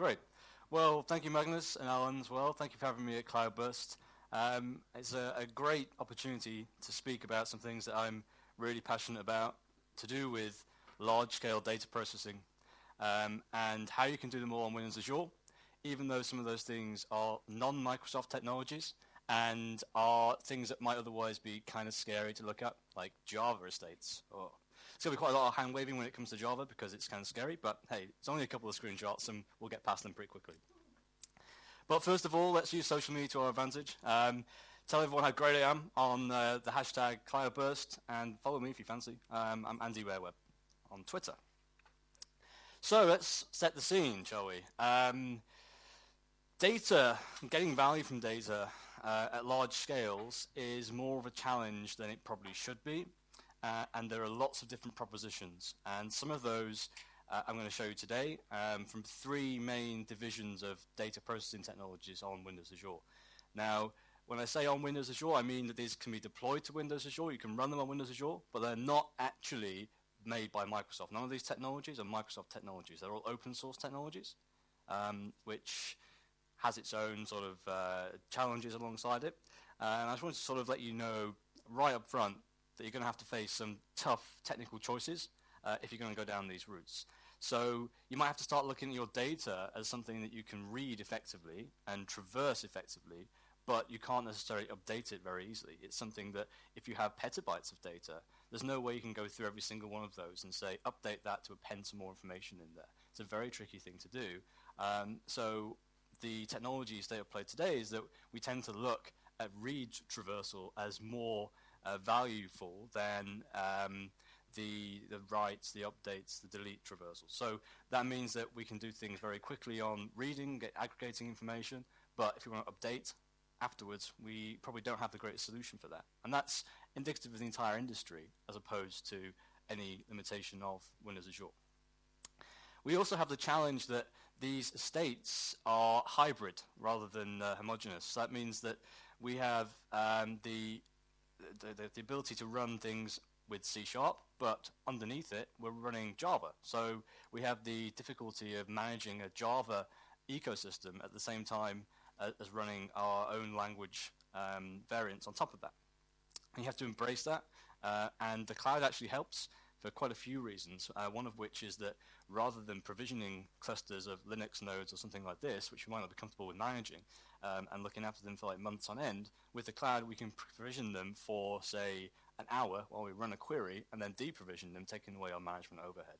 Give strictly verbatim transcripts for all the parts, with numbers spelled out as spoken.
Great. Well, thank you, Magnus, and Alan as well. Thank you for having me at Cloudburst. Um, it's a, a great opportunity to speak about some things that I'm really passionate about, to do with large-scale data processing, um, and how you can do them all on Windows Azure, even though some of those things are non-Microsoft technologies and are things that might otherwise be kind of scary to look at, like Java estates. Or it's going to be quite a lot of hand-waving when it comes to Java because it's kind of scary, but hey, it's only a couple of screenshots and we'll get past them pretty quickly. But first of all, let's use social media to our advantage. Um, tell everyone how great I am on uh, the hashtag Cloudburst, and follow me if you fancy. Um, I'm Andy Wareweb on Twitter. So let's set the scene, shall we? Um, data, getting value from data uh, at large scales is more of a challenge than it probably should be. Uh, and there are lots of different propositions, and some of those uh, I'm going to show you today um, from three main divisions of data processing technologies on Windows Azure. Now, when I say on Windows Azure, I mean that these can be deployed to Windows Azure. You can run them on Windows Azure, but they're not actually made by Microsoft. None of these technologies are Microsoft technologies. They're all open source technologies, um, which has its own sort of uh, challenges alongside it. Uh, and I just wanted to sort of let you know right up front that you're going to have to face some tough technical choices uh, if you're going to go down these routes. So you might have to start looking at your data as something that you can read effectively and traverse effectively, but you can't necessarily update it very easily. It's something that if you have petabytes of data, there's no way you can go through every single one of those and say, update that to append some more information in there. It's a very tricky thing to do. Um, so the technology state of play today is that we tend to look at read traversal as more uh, valuable than um, the, the writes, the updates, the delete traversal. So that means that we can do things very quickly on reading, get aggregating information, but if you want to update afterwards, we probably don't have the greatest solution for that. And that's indicative of the entire industry as opposed to any limitation of Windows Azure. We also have the challenge that these estates are hybrid rather than uh, homogeneous. So that means that we have um, the, the, the ability to run things with C sharp, but underneath it, we're running Java. So we have the difficulty of managing a Java ecosystem at the same time uh, as running our own language um, variants on top of that. And you have to embrace that, uh, and the cloud actually helps for quite a few reasons, uh, one of which is that rather than provisioning clusters of Linux nodes or something like this, which we might not be comfortable with managing, um, and looking after them for like months on end, with the cloud we can provision them for, say, an hour while we run a query, and then deprovision them, taking away our management overhead.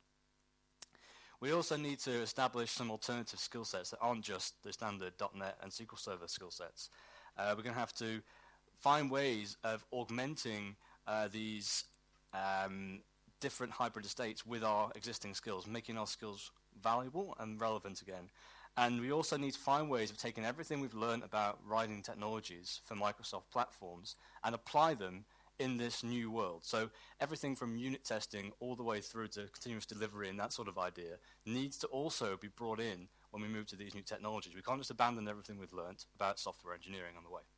We also need to establish some alternative skill sets that aren't just the standard dot net and S Q L Server skill sets. Uh, we're going to have to find ways of augmenting uh, these um, different hybrid estates with our existing skills, making our skills valuable and relevant again. And we also need to find ways of taking everything we've learned about writing technologies for Microsoft platforms and apply them in this new world. So everything from unit testing all the way through to continuous delivery and that sort of idea needs to also be brought in when we move to these new technologies. We can't just abandon everything we've learned about software engineering on the way.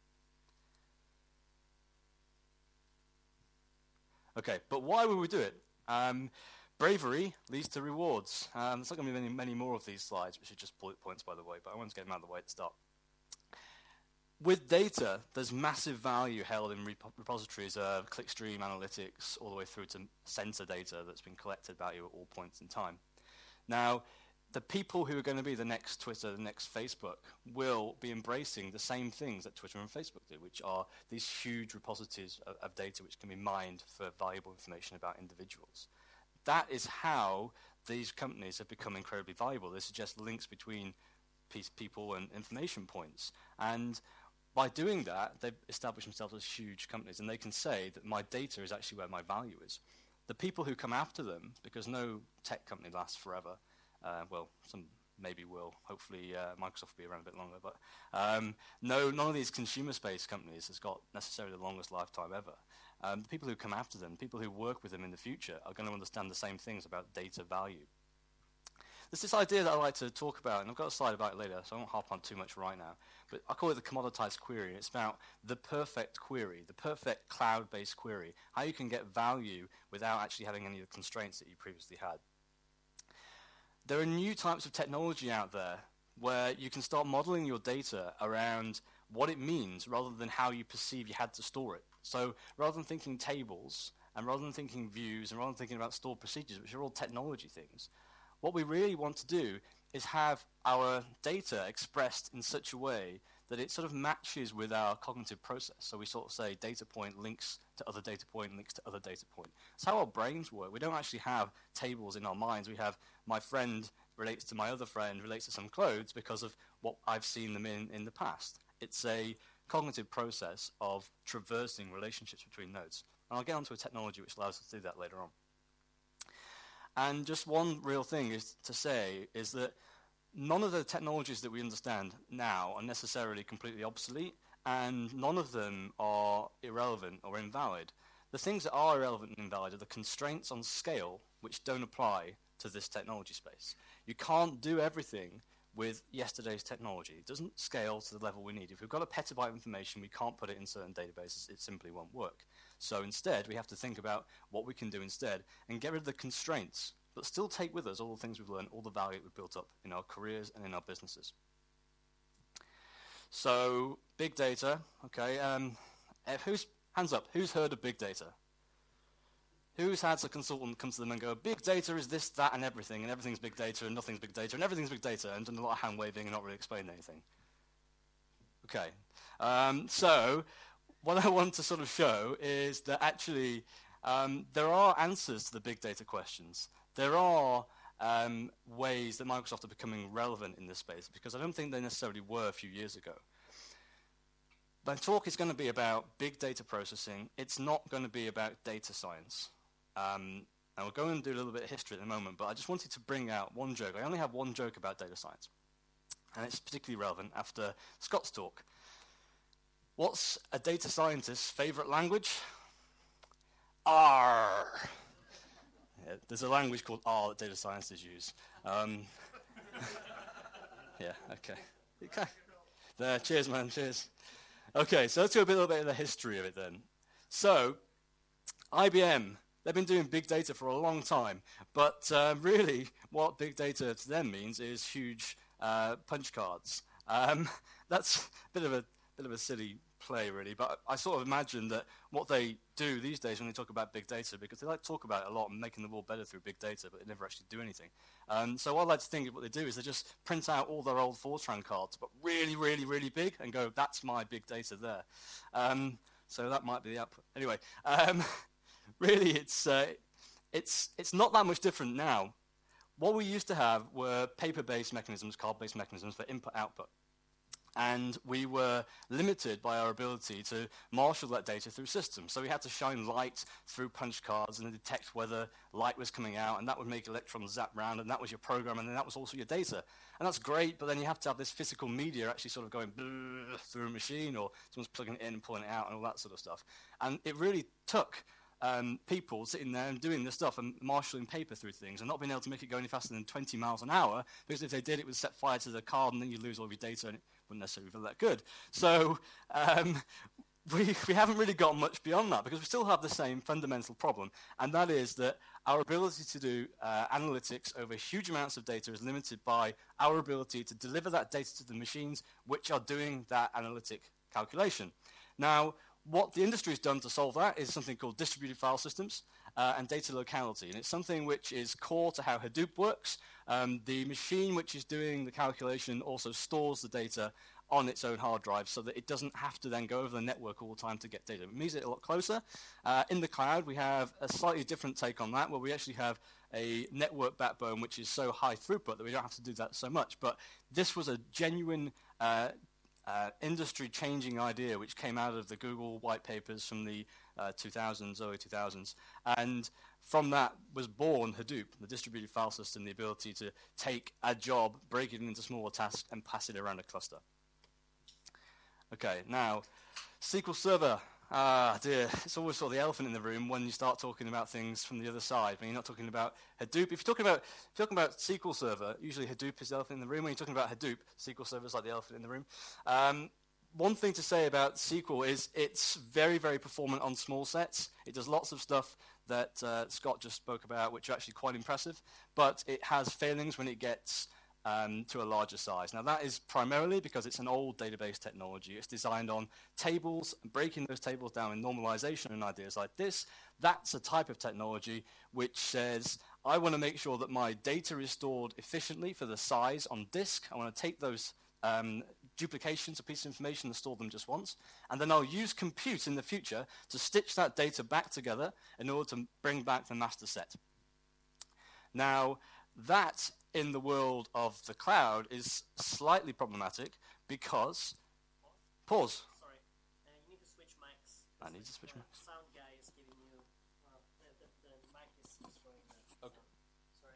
Okay, but why would we do it? Um, bravery leads to rewards. Um, there's not going to be many, many more of these slides, which are just bullet points, by the way, but I wanted to get them out of the way at the start. With data, there's massive value held in rep repositories of clickstream analytics all the way through to sensor data that's been collected about you at all points in time. Now, the people who are going to be the next Twitter, the next Facebook, will be embracing the same things that Twitter and Facebook do, which are these huge repositories of, of data which can be mined for valuable information about individuals. That is how these companies have become incredibly valuable. They suggest links between people and information points. And by doing that, they've established themselves as huge companies, and they can say that my data is actually where my value is. The people who come after them, because no tech company lasts forever, Uh, well, some maybe will. Hopefully, uh, Microsoft will be around a bit longer. But um, no, none of these consumer space companies has got necessarily the longest lifetime ever. Um, the people who come after them, people who work with them in the future, are going to understand the same things about data value. There's this idea that I like to talk about, and I've got a slide about it later, so I won't harp on too much right now. But I call it the commoditized query. It's about the perfect query, the perfect cloud-based query, how you can get value without actually having any of the constraints that you previously had. There are new types of technology out there where you can start modeling your data around what it means rather than how you perceive you had to store it. So rather than thinking tables, and rather than thinking views, and rather than thinking about stored procedures, which are all technology things, what we really want to do is have our data expressed in such a way that it sort of matches with our cognitive process. So we sort of say data point links to other data point, links to other data point. That's how our brains work. We don't actually have tables in our minds. We have my friend relates to my other friend, relates to some clothes because of what I've seen them in in the past. It's a cognitive process of traversing relationships between nodes. And I'll get onto a technology which allows us to do that later on. And just one real thing is to say is that none of the technologies that we understand now are necessarily completely obsolete, and none of them are irrelevant or invalid. The things that are irrelevant and invalid are the constraints on scale which don't apply to this technology space. You can't do everything with yesterday's technology. It doesn't scale to the level we need. If we've got a petabyte of information, we can't put it in certain databases. It simply won't work. So instead, we have to think about what we can do instead and get rid of the constraints, but still take with us all the things we've learned, all the value we've built up in our careers and in our businesses. So, big data, okay. Um, who's, hands up, who's heard of big data? Who's had a consultant come to them and go, big data is this, that, and everything, and everything's big data, and nothing's big data, and everything's big data, and done a lot of hand-waving and not really explained anything? Okay. Um, so, what I want to sort of show is that actually um, there are answers to the big data questions. There are um, ways that Microsoft are becoming relevant in this space, because I don't think they necessarily were a few years ago. My talk is going to be about big data processing. It's not going to be about data science. Um, and we'll go and do a little bit of history at the moment, but I just wanted to bring out one joke. I only have one joke about data science, and it's particularly relevant after Scott's talk. What's a data scientist's favorite language? R. Yeah, there's a language called R that data scientists use. Um, yeah, okay. okay. There, cheers, man, cheers. Okay, so let's go a little bit of the history of it then. So, I B M, they've been doing big data for a long time, but uh, really what big data to them means is huge uh, punch cards. Um, that's a bit of a bit of a silly play, really, but I sort of imagine that what they do these days when they talk about big data, because they like to talk about it a lot and making the world better through big data, but they never actually do anything. Um, so what I like to think of what they do is they just print out all their old Fortran cards, but really, really, really big, and go, that's my big data there. Um, so that might be the output. Anyway, um, really, it's, uh, it's, it's not that much different now. What we used to have were paper-based mechanisms, card-based mechanisms for input-output. And we were limited by our ability to marshal that data through systems. So we had to shine light through punch cards and detect whether light was coming out, and that would make electrons zap round, and that was your program, and then that was also your data. And that's great, but then you have to have this physical media actually sort of going through a machine, or someone's plugging it in and pulling it out, and all that sort of stuff. And it really took Um, people sitting there and doing this stuff and marshalling paper through things and not being able to make it go any faster than twenty miles an hour, because if they did, it would set fire to the card and then you'd lose all of your data and it wouldn't necessarily feel that good. So um, we, we haven't really got much beyond that, because we still have the same fundamental problem, and that is that our ability to do uh, analytics over huge amounts of data is limited by our ability to deliver that data to the machines which are doing that analytic calculation. Now, what the industry has done to solve that is something called distributed file systems uh, and data locality. And it's something which is core to how Hadoop works. Um, the machine which is doing the calculation also stores the data on its own hard drive so that it doesn't have to then go over the network all the time to get data. It moves it a lot closer. Uh, in the cloud, we have a slightly different take on that, where we actually have a network backbone which is so high throughput that we don't have to do that so much. But this was a genuine uh, Uh, industry-changing idea which came out of the Google white papers from the uh, two thousands, early two thousands, and from that was born Hadoop, the distributed file system, the ability to take a job, break it into smaller tasks, and pass it around a cluster. Okay, now, S Q L Server. Ah, dear, it's always sort of the elephant in the room when you start talking about things from the other side. When you're not talking about Hadoop. If you're talking about, if you're talking about S Q L Server, usually Hadoop is the elephant in the room. When you're talking about Hadoop, S Q L Server is like the elephant in the room. Um, one thing to say about S Q L is it's very, very performant on small sets. It does lots of stuff that uh, Scott just spoke about, which are actually quite impressive. But it has failings when it gets um, to a larger size. Now, that is primarily because it's an old database technology. It's designed on tables, breaking those tables down in normalization and ideas like this. That's a type of technology which says, I want to make sure that my data is stored efficiently for the size on disk. I want to take those um, duplications of pieces of information and store them just once. And then I'll use compute in the future to stitch that data back together in order to bring back the master set. Now, that in the world of the cloud is slightly problematic because... Pause. Sorry, uh, you need to switch mics. I need to switch the mics. Sound guy is giving you... Well, the, the, the mic is destroying that. Okay. Sorry.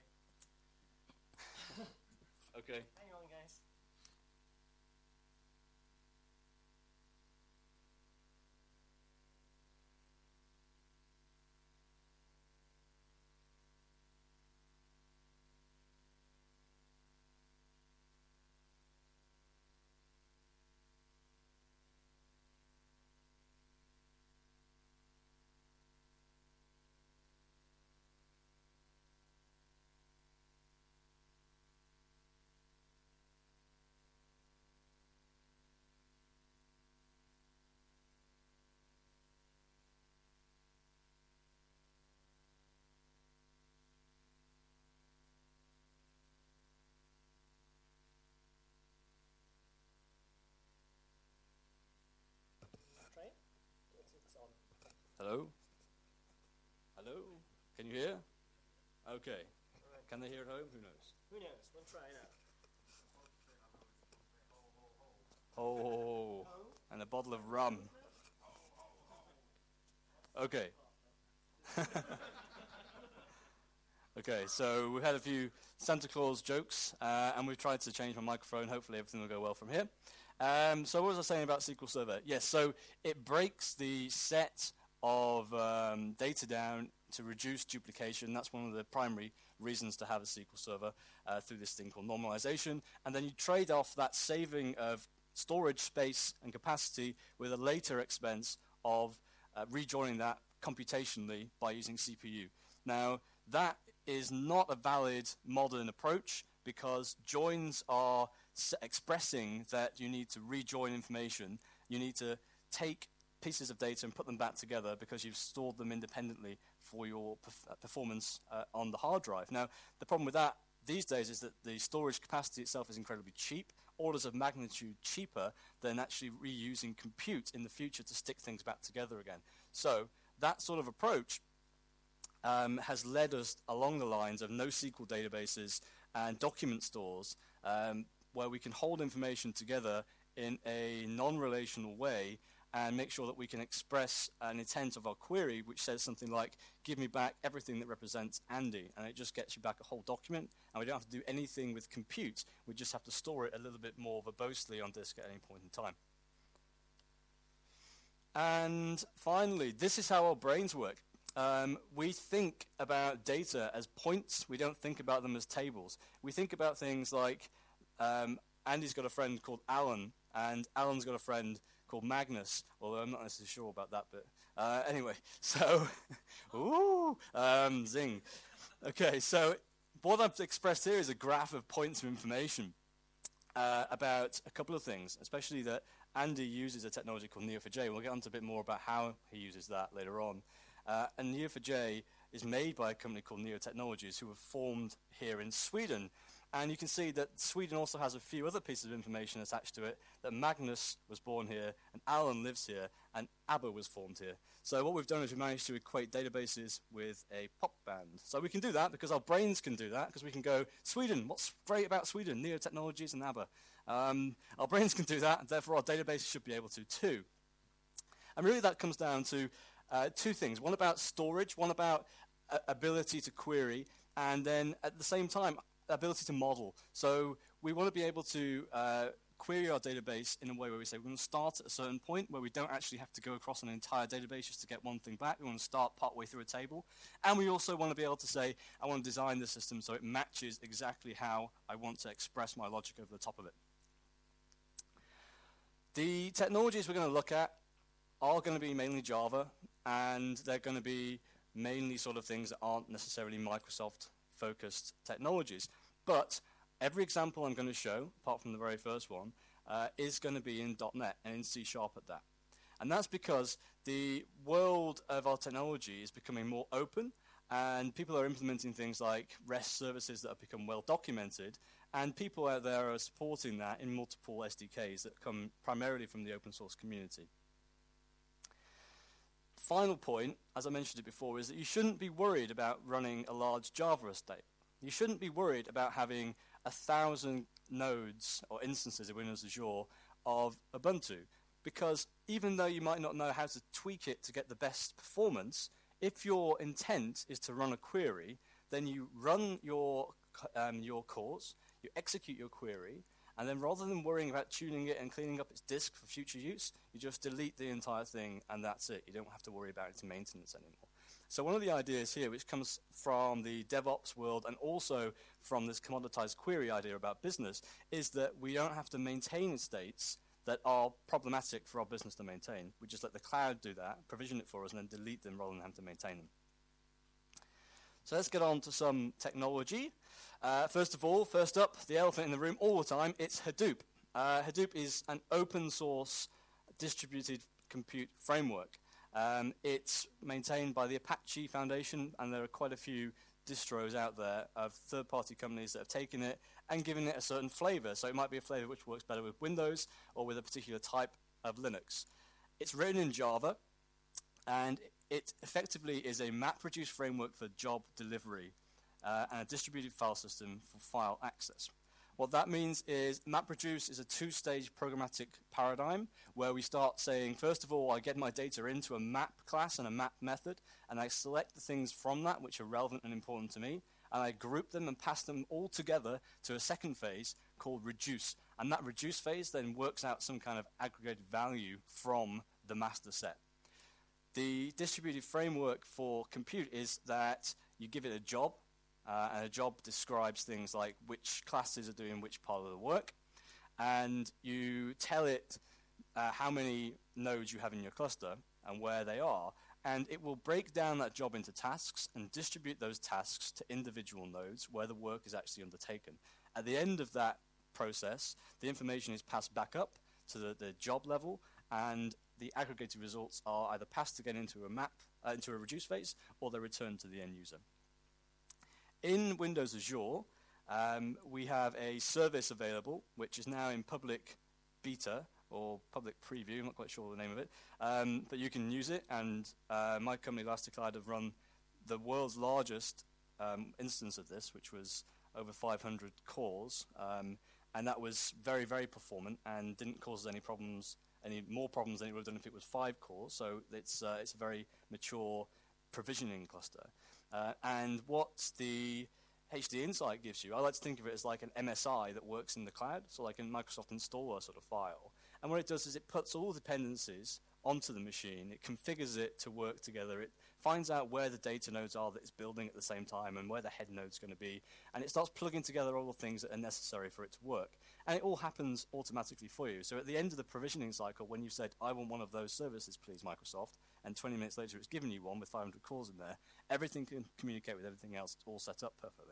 Okay. Hang on, guys. Try it. It's, it's on. Hello? Hello? Can you hear? Okay. Can they hear at home? Who knows? Who knows? We'll try it out. Oh, and a bottle of rum. Okay. Okay, so we've had a few Santa Claus jokes, uh, and we've tried to change my microphone. Hopefully everything will go well from here. Um, so what was I saying about S Q L Server? Yes, so it breaks the set of um, data down to reduce duplication. That's one of the primary reasons to have a S Q L Server uh, through this thing called normalization. And then you trade off that saving of storage space and capacity with a later expense of uh, rejoining that computationally by using C P U. Now, that is not a valid modern approach because joins are s expressing that you need to rejoin information. You need to take pieces of data and put them back together because you've stored them independently for your perf performance uh, on the hard drive. Now, the problem with that these days is that the storage capacity itself is incredibly cheap, orders of magnitude cheaper than actually reusing compute in the future to stick things back together again. So that sort of approach um, has led us along the lines of NoSQL databases and document stores um, where we can hold information together in a non-relational way and make sure that we can express an intent of our query which says something like, give me back everything that represents Andy, and it just gets you back a whole document, and we don't have to do anything with compute. We just have to store it a little bit more verbosely on disk at any point in time. And finally, this is how our brains work. Um, we think about data as points. We don't think about them as tables. We think about things like um, Andy's got a friend called Alan, and Alan's got a friend called Magnus, although I'm not necessarily sure about that bit. Uh, anyway, so, ooh, um, zing. Okay, so what I've expressed here is a graph of points of information uh, about a couple of things, especially that Andy uses a technology called N E O four j. We'll get on to a bit more about how he uses that later on. Uh, and N E O four j is made by a company called Neo Technologies, who were formed here in Sweden. And you can see that Sweden also has a few other pieces of information attached to it, that Magnus was born here, and Alan lives here, and ABBA was formed here. So what we've done is we managed to equate databases with a pop band. So we can do that because our brains can do that, because we can go, Sweden, what's great about Sweden? Neo Technologies and ABBA. Um, our brains can do that, and therefore our databases should be able to too. And really that comes down to uh, two things. One about storage, one about uh, ability to query, and then at the same time, ability to model. So we want to be able to uh, query our database in a way where we say we're going to start at a certain point where we don't actually have to go across an entire database just to get one thing back. We want to start partway through a table. And we also want to be able to say, I want to design the system so it matches exactly how I want to express my logic over the top of it. The technologies we're going to look at are going to be mainly Java, and they're going to be mainly sort of things that aren't necessarily Microsoft focused technologies. But Every example I'm going to show, apart from the very first one, uh, is going to be in dot net and in C Sharp at that. And that's because the world of our technology is becoming more open, and people are implementing things like REST services that have become well documented, and people out there are supporting that in multiple S D Ks that come primarily from the open source community. Final point, as I mentioned it before, is that you shouldn't be worried about running a large Java estate. You shouldn't be worried about having a thousand nodes or instances of Windows Azure of Ubuntu, because even though you might not know how to tweak it to get the best performance, if your intent is to run a query, then you run your, um, your cause, you execute your query, and then rather than worrying about tuning it and cleaning up its disk for future use, you just delete the entire thing and that's it. You don't have to worry about its maintenance anymore. So one of the ideas here, which comes from the DevOps world and also from this commoditized query idea about business, is that we don't have to maintain estates that are problematic for our business to maintain. We just let the cloud do that, provision it for us, and then delete them rather than have to maintain them. So let's get on to some technology. Uh, first of all, first up, the elephant in the room all the time, it's Hadoop. Uh, Hadoop is an open source distributed compute framework. Um, it's maintained by the Apache Foundation, and there are quite a few distros out there of third-party companies that have taken it and given it a certain flavor. So it might be a flavor which works better with Windows or with a particular type of Linux. It's written in Java, and it effectively is a MapReduce framework for job delivery uh, and a distributed file system for file access. What that means is MapReduce is a two-stage programmatic paradigm where we start saying, first of all, I get my data into a map class and a map method, and I select the things from that which are relevant and important to me, and I group them and pass them all together to a second phase called reduce. And that reduce phase then works out some kind of aggregated value from the master set. The distributed framework for compute is that you give it a job, Uh, and a job describes things like which classes are doing which part of the work, and you tell it uh, how many nodes you have in your cluster and where they are, and it will break down that job into tasks and distribute those tasks to individual nodes where the work is actually undertaken. At the end of that process, the information is passed back up to the, the job level, and the aggregated results are either passed again into a map, uh, into a reduce phase, or they're returned to the end user. In Windows Azure, um, we have a service available, which is now in public beta or public preview. I'm not quite sure the name of it, um, but you can use it. And uh, my company, Elasticloud, have run the world's largest um, instance of this, which was over five hundred cores, um, and that was very, very performant and didn't cause any problems, any more problems than it would have done if it was five cores. So it's uh, it's a very mature provisioning cluster. Uh, and what the H D Insight gives you, I like to think of it as like an M S I that works in the cloud, so like a Microsoft installer sort of file. And what it does is it puts all dependencies onto the machine, it configures it to work together, it finds out where the data nodes are that it's building at the same time and where the head node's going to be, and it starts plugging together all the things that are necessary for it to work. And it all happens automatically for you. So at the end of the provisioning cycle, when you said, I want one of those services, please, Microsoft, and twenty minutes later it's given you one with five hundred cores in there, everything can communicate with everything else. It's all set up perfectly.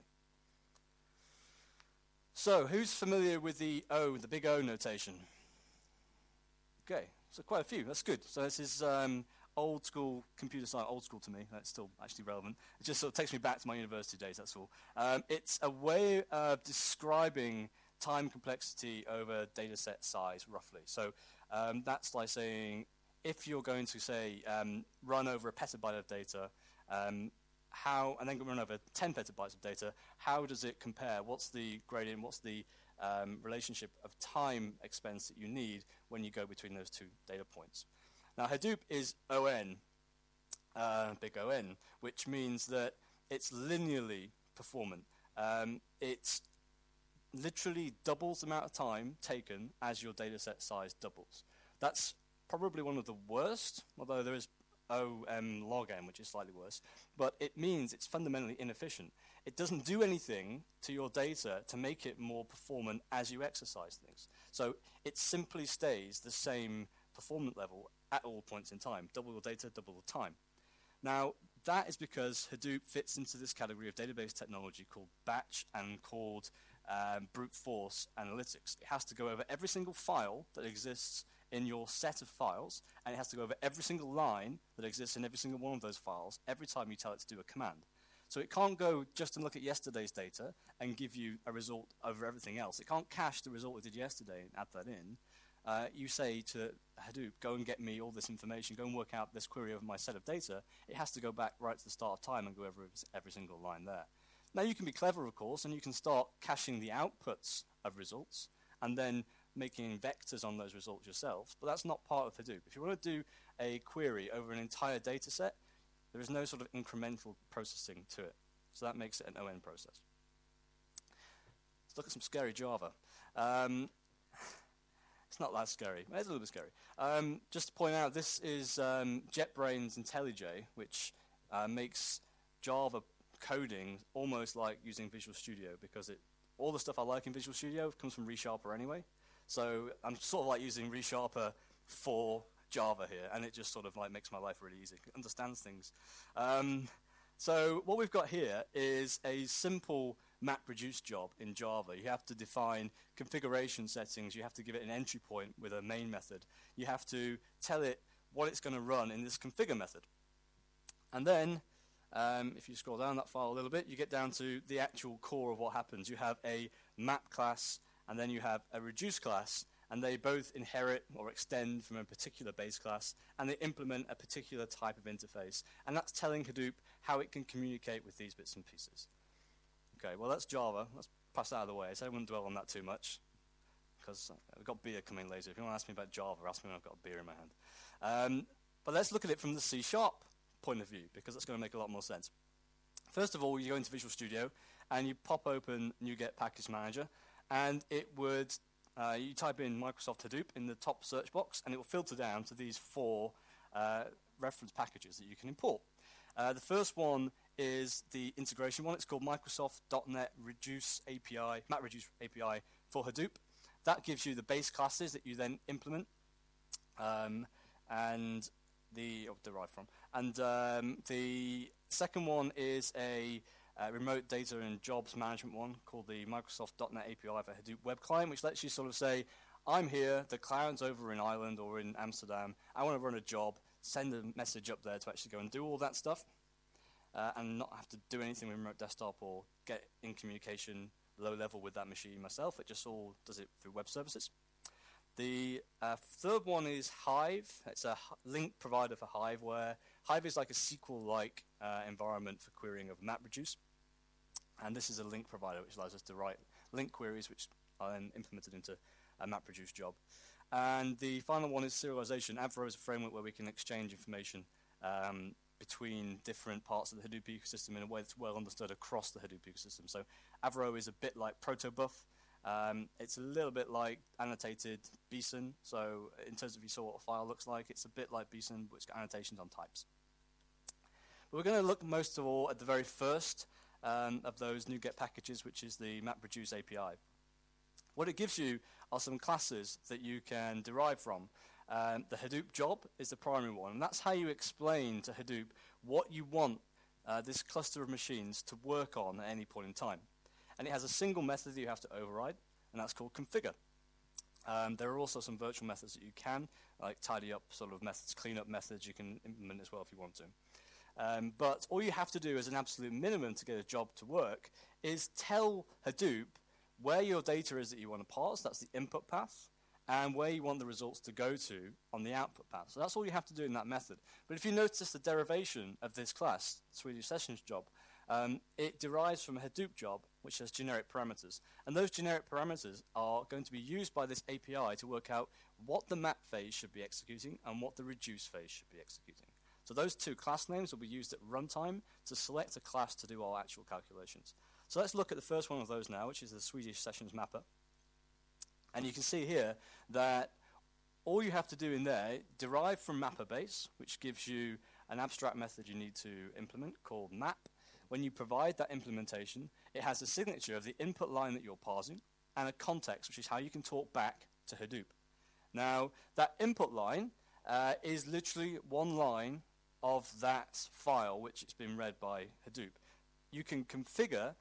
So who's familiar with the O, the big O notation? Okay, so quite a few. That's good. So this is um, old school computer science, old school to me. That's still actually relevant. It just sort of takes me back to my university days, that's all. Um, it's a way of describing time complexity over data set size, roughly. So um, that's like saying, if you're going to, say, um, run over a petabyte of data, um, how, and then run over ten petabytes of data, how does it compare? What's the gradient? What's the um, relationship of time expense that you need when you go between those two data points? Now, Hadoop is O N, uh, big O N, which means that it's linearly performant. Um, it literally doubles the amount of time taken as your data set size doubles. That's probably one of the worst, although there is O M log n, which is slightly worse, but it means it's fundamentally inefficient. It doesn't do anything to your data to make it more performant as you exercise things. So it simply stays the same performance level at all points in time. Double your data, double the time. Now, that is because Hadoop fits into this category of database technology called batch and called um, brute force analytics. It has to go over every single file that exists in your set of files, and it has to go over every single line that exists in every single one of those files every time you tell it to do a command. So it can't go just and look at yesterday's data and give you a result over everything else. It can't cache the result we did yesterday and add that in. Uh, you say to Hadoop, go and get me all this information, go and work out this query over my set of data. It has to go back right to the start of time and go over every single line there. Now you can be clever, of course, and you can start caching the outputs of results and then making vectors on those results yourself, but that's not part of Hadoop. If you want to do a query over an entire data set, there is no sort of incremental processing to it. So that makes it an O N process. Let's look at some scary Java. Um, it's not that scary. It's a little bit scary. Um, just to point out, this is um, JetBrains IntelliJ, which uh, makes Java coding almost like using Visual Studio, because it, all the stuff I like in Visual Studio comes from ReSharper anyway. So I'm sort of like using ReSharper for Java here, and it just sort of like makes my life really easy. It understands things. Um, so what we've got here is a simple MapReduce job in Java. You have to define configuration settings. You have to give it an entry point with a main method. You have to tell it what it's going to run in this configure method. And then, um, if you scroll down that file a little bit, you get down to the actual core of what happens. You have a map class, and then you have a reduce class, and they both inherit or extend from a particular base class, and they implement a particular type of interface. And that's telling Hadoop how it can communicate with these bits and pieces. Okay, well, that's Java. Let's pass that out of the way, so I won't dwell on that too much, because I've got beer coming later. If you want to ask me about Java, ask me when I've got a beer in my hand. Um, but let's look at it from the C sharp point of view, because that's going to make a lot more sense. First of all, you go into Visual Studio, and you pop open NuGet Package Manager, and it would, uh, you type in Microsoft Hadoop in the top search box, and it will filter down to these four uh, reference packages that you can import. Uh, the first one is the integration one. It's called Microsoft dot net Reduce A P I, MapReduce A P I for Hadoop. That gives you the base classes that you then implement, um, and the or derive from. And um, the second one is a Uh, remote data and jobs management one called the Microsoft dot net A P I for Hadoop Web Client, which lets you sort of say, I'm here, the client's over in Ireland or in Amsterdam, I want to run a job, send a message up there to actually go and do all that stuff, uh, and not have to do anything with remote desktop or get in communication low level with that machine myself. It just all does it through web services. The uh, third one is Hive. It's a link provider for Hive, where Hive is like a S Q L-like uh, environment for querying of MapReduce. And this is a link provider which allows us to write link queries, which are then implemented into a MapReduce job. And the final one is serialization. Avro is a framework where we can exchange information um, between different parts of the Hadoop ecosystem in a way that's well understood across the Hadoop ecosystem. So Avro is a bit like protobuf. Um, it's a little bit like annotated Bison. So in terms of you saw what a file looks like, it's a bit like Bison, but it's got annotations on types. But we're going to look most of all at the very first um, of those NuGet packages, which is the MapReduce A P I. What it gives you are some classes that you can derive from. Um, the Hadoop job is the primary one, and that's how you explain to Hadoop what you want uh, this cluster of machines to work on at any point in time. And it has a single method that you have to override, and that's called configure. Um, there are also some virtual methods that you can, like tidy up sort of methods, clean up methods you can implement as well if you want to. Um, but all you have to do as an absolute minimum to get a job to work is tell Hadoop where your data is that you want to parse, that's the input path, and where you want the results to go to on the output path. So that's all you have to do in that method. But if you notice the derivation of this class, Swedish Sessions job, um, it derives from a Hadoop job, which has generic parameters. And those generic parameters are going to be used by this A P I to work out what the map phase should be executing and what the reduce phase should be executing. So those two class names will be used at runtime to select a class to do our actual calculations. So let's look at the first one of those now, which is the Swedish Sessions mapper. And you can see here that all you have to do in there, derive from mapper base, which gives you an abstract method you need to implement called map. When you provide that implementation, it has a signature of the input line that you're parsing and a context, which is how you can talk back to Hadoop. Now, that input line uh, is literally one line of that file which it's been read by Hadoop. You can configure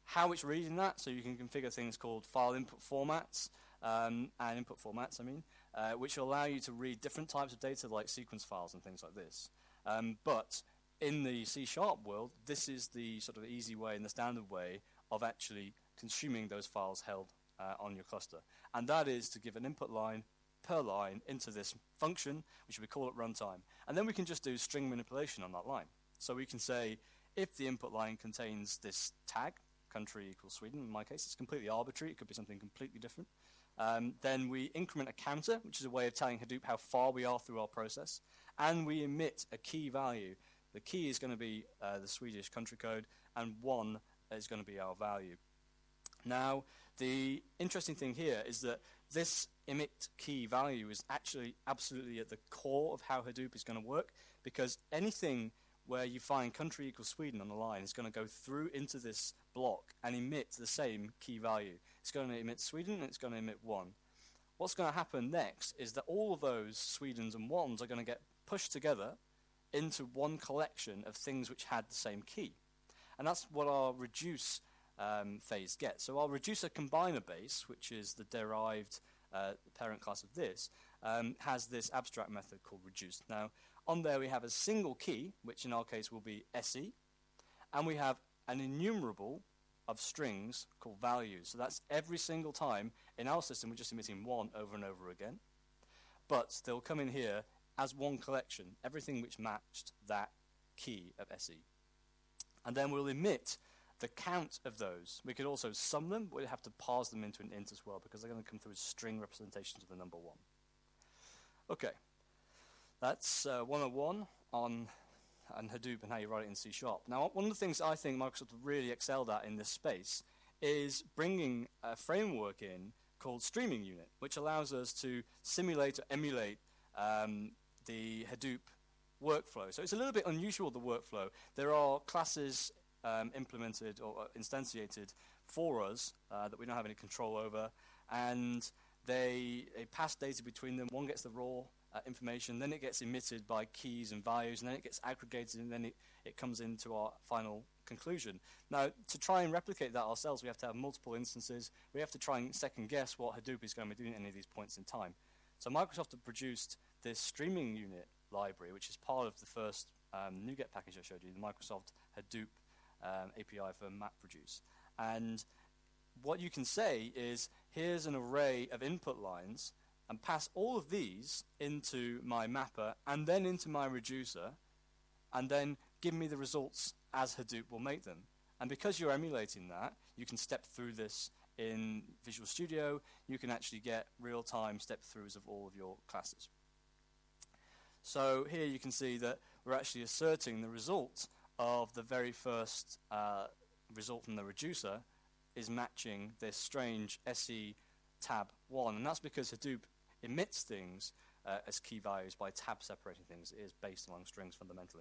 how it's reading that, so you can configure things called file input formats, um, and input formats, I mean, uh, which will allow you to read different types of data like sequence files and things like this. Um, but in the C sharp world, this is the sort of easy way and the standard way of actually consuming those files held uh, on your cluster. And that is to give an input line per line into this function, which we call at runtime. And then we can just do string manipulation on that line. So we can say, if the input line contains this tag, country equals Sweden, in my case, it's completely arbitrary, it could be something completely different. Um, then we increment a counter, which is a way of telling Hadoop how far we are through our process, and we emit a key value. The key is going to be uh, the Swedish country code, and one is going to be our value. Now, the interesting thing here is that this emit key value is actually absolutely at the core of how Hadoop is going to work, because anything where you find country equals Sweden on the line is going to go through into this block and emit the same key value. It's going to emit Sweden and it's going to emit one. What's going to happen next is that all of those Swedens and ones are going to get pushed together into one collection of things which had the same key. And that's what our reduce um, phase gets. So our reducer combiner base, which is the derived uh, parent class of this, um, has this abstract method called reduce. Now, on there we have a single key, which in our case will be S E, and we have an enumerable of strings called values. So that's every single time in our system we're just emitting one over and over again. But they'll come in here as one collection, everything which matched that key of S E. And then we'll emit the count of those. We could also sum them, but we'd have to parse them into an int as well, because they're going to come through as string representations of the number one. Okay. That's uh, one oh one on, on Hadoop and how you write it in C sharp. Now, one of the things I think Microsoft really excelled at in this space is bringing a framework in called Streaming Unit, which allows us to simulate or emulate um, the Hadoop workflow. So it's a little bit unusual, the workflow. There are classes um, implemented or instantiated for us uh, that we don't have any control over, and they, they pass data between them. One gets the raw Uh, information, then it gets emitted by keys and values, and then it gets aggregated, and then it, it comes into our final conclusion. Now, to try and replicate that ourselves, we have to have multiple instances. We have to try and second guess what Hadoop is going to be doing at any of these points in time. So Microsoft have produced this streaming unit library, which is part of the first um, NuGet package I showed you, the Microsoft Hadoop um, A P I for MapReduce. And what you can say is, here's an array of input lines, and pass all of these into my mapper and then into my reducer, and then give me the results as Hadoop will make them. And because you're emulating that, you can step through this in Visual Studio. You can actually get real-time step-throughs of all of your classes. So here you can see that we're actually asserting the result of the very first uh, result from the reducer is matching this strange S E tab one, and that's because Hadoop emits things uh, as key values by tab separating things. It is based along strings fundamentally.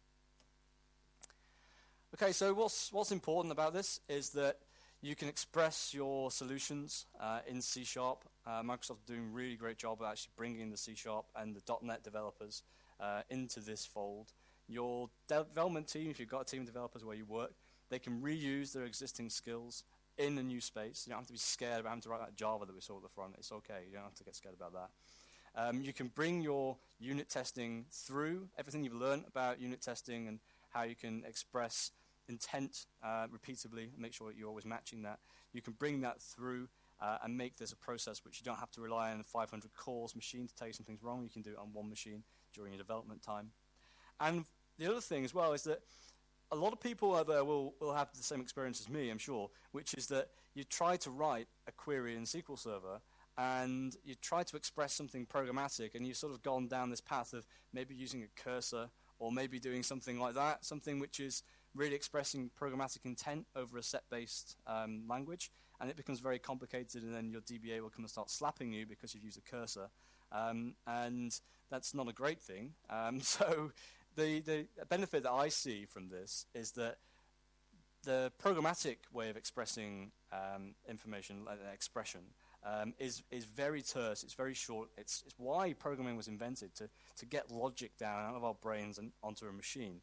Okay, so what's, what's important about this is that you can express your solutions uh, in C sharp. Uh, Microsoft are doing a really great job of actually bringing the C sharp and the dot net developers uh, into this fold. Your development team, if you've got a team of developers where you work, they can reuse their existing skills in a new space. You don't have to be scared about having to write that Java that we saw at the front. It's okay. You don't have to get scared about that. Um, you can bring your unit testing through, everything you've learned about unit testing and how you can express intent uh, repeatedly and make sure that you're always matching that. You can bring that through uh, and make this a process which you don't have to rely on a five hundred cores machine to tell you something's wrong. You can do it on one machine during your development time. And the other thing as well is that a lot of people out there will, will have the same experience as me, I'm sure, which is that you try to write a query in S Q L Server and you try to express something programmatic, and you've sort of gone down this path of maybe using a cursor or maybe doing something like that, something which is really expressing programmatic intent over a set-based um, language, and it becomes very complicated, and then your D B A will come and start slapping you because you've used a cursor, um, and that's not a great thing. Um, so The, the benefit that I see from this is that the programmatic way of expressing um, information, like an expression, um, is, is very terse, it's very short. It's, it's why programming was invented, to, to get logic down out of our brains and onto a machine.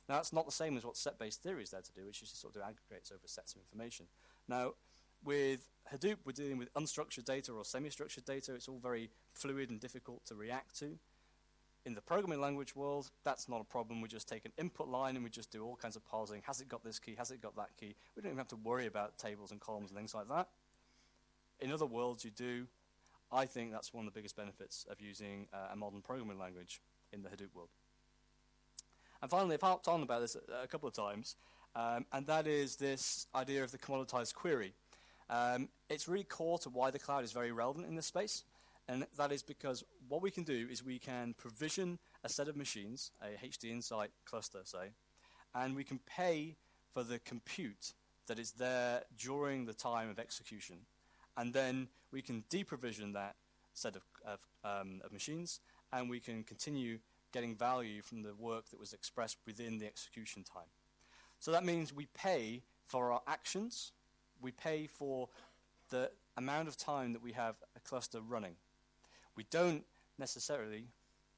Now, that's not the same as what set-based theory is there to do, which is to sort of do aggregates over sets of information. Now, with Hadoop, we're dealing with unstructured data or semi-structured data. It's all very fluid and difficult to react to. In the programming language world, that's not a problem. We just take an input line and we just do all kinds of parsing. Has it got this key? Has it got that key? We don't even have to worry about tables and columns and things like that. In other worlds, you do. I think that's one of the biggest benefits of using uh, a modern programming language in the Hadoop world. And finally, I've harped on about this a, a couple of times, um, and that is this idea of the commoditized query. Um, it's really core to why the cloud is very relevant in this space. And that is because what we can do is we can provision a set of machines, a H D Insight cluster, say, and we can pay for the compute that is there during the time of execution. And then we can deprovision that set of, of, um, of machines, and we can continue getting value from the work that was expressed within the execution time. So that means we pay for our actions, we pay for the amount of time that we have a cluster running. We don't necessarily...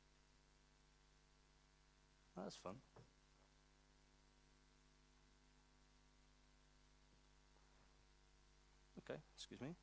Oh, that's fun. Okay, excuse me.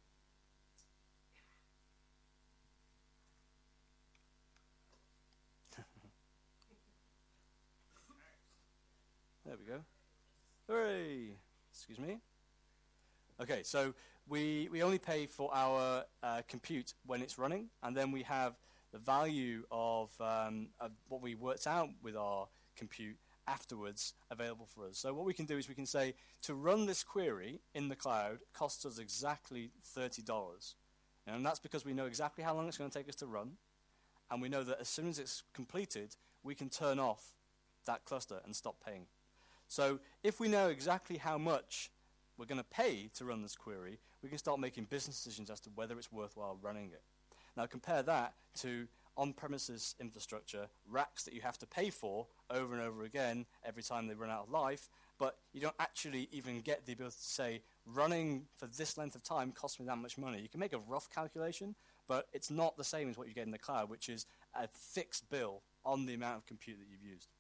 There we go. Hooray! Excuse me. Okay, so we, we only pay for our uh, compute when it's running, and then we have the value of, um, of what we worked out with our compute afterwards available for us. So what we can do is we can say, to run this query in the cloud costs us exactly thirty dollars. And that's because we know exactly how long it's going to take us to run, and we know that as soon as it's completed, we can turn off that cluster and stop paying. So if we know exactly how much we're going to pay to run this query, we can start making business decisions as to whether it's worthwhile running it. Now compare that to on-premises infrastructure, racks that you have to pay for over and over again every time they run out of life, but you don't actually even get the ability to say, running for this length of time costs me that much money. You can make a rough calculation, but it's not the same as what you get in the cloud, which is a fixed bill on the amount of compute that you've used.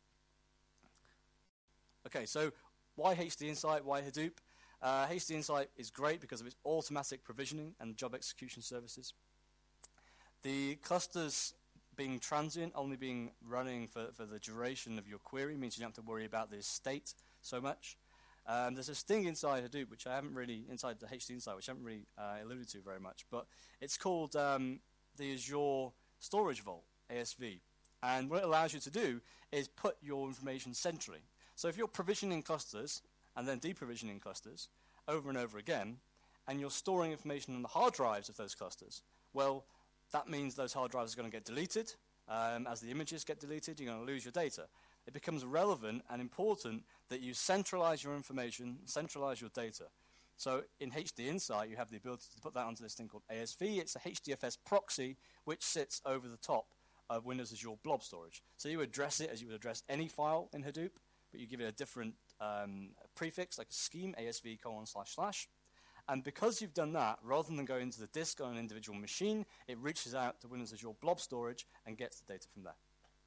Okay, so why H D Insight? Why Hadoop? Uh, H D Insight is great because of its automatic provisioning and job execution services. The clusters being transient, only being running for, for the duration of your query, means you don't have to worry about the state so much. Um, there's this thing inside Hadoop, which I haven't really, inside the H D Insight, which I haven't really uh, alluded to very much, but it's called um, the Azure Storage Vault, A S V. And what it allows you to do is put your information centrally. So if you're provisioning clusters and then deprovisioning clusters over and over again, and you're storing information on the hard drives of those clusters, well, that means those hard drives are going to get deleted. Um, as the images get deleted, you're going to lose your data. It becomes relevant and important that you centralize your information, centralize your data. So in H D Insight, you have the ability to put that onto this thing called A S V. It's a H D F S proxy, which sits over the top of Windows Azure Blob Storage. So you address it as you would address any file in Hadoop, but you give it a different um, prefix, like a scheme, A S V colon slash slash. And because you've done that, rather than going to the disk on an individual machine, it reaches out to Windows Azure Blob Storage and gets the data from there.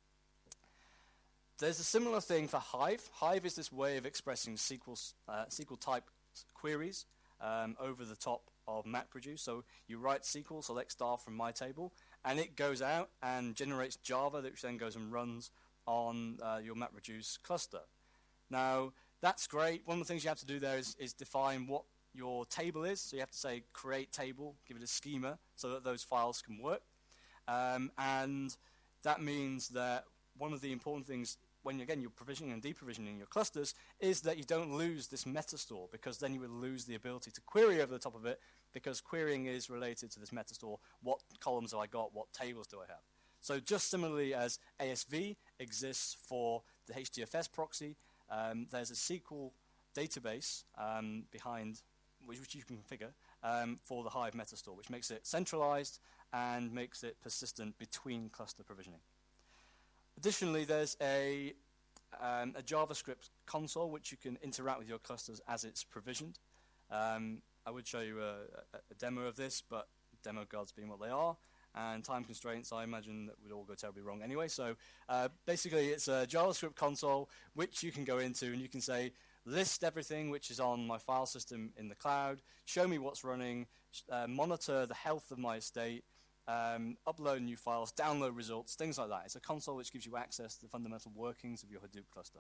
There's a similar thing for Hive. Hive is this way of expressing S Q L, uh, S Q L type queries um, over the top of MapReduce. So you write S Q L, select star from my table, and it goes out and generates Java, which then goes and runs on uh, your MapReduce cluster. Now, that's great. One of the things you have to do there is, is define what your table is. So you have to say create table, give it a schema so that those files can work. Um, and that means that one of the important things when, again, you're provisioning and deprovisioning your clusters is that you don't lose this metastore, because then you would lose the ability to query over the top of it, because querying is related to this metastore. What columns have I got? What tables do I have? So just similarly as A S V exists for the H D F S proxy, um, there's a S Q L database um, behind, which, which you can configure, um, for the Hive metastore, which makes it centralized and makes it persistent between cluster provisioning. Additionally, there's a, um, a JavaScript console which you can interact with your clusters as it's provisioned. Um, I would show you a, a, a demo of this, but demo gods being what they are, and time constraints, I imagine that would all go terribly wrong anyway. So uh, basically, it's a JavaScript console which you can go into and you can say, list everything which is on my file system in the cloud, show me what's running, uh, monitor the health of my estate, um, upload new files, download results, things like that. It's a console which gives you access to the fundamental workings of your Hadoop cluster.